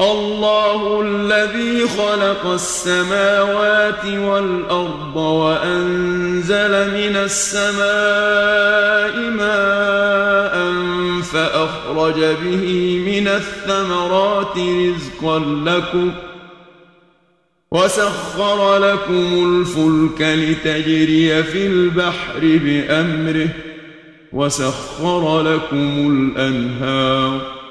الله الذي خلق السماوات والأرض وأنزل من السماء ماء فأخرج به من الثمرات رزقا لكم وسخر لكم الفلك لتجري في البحر بأمره وسخر لكم الأنهار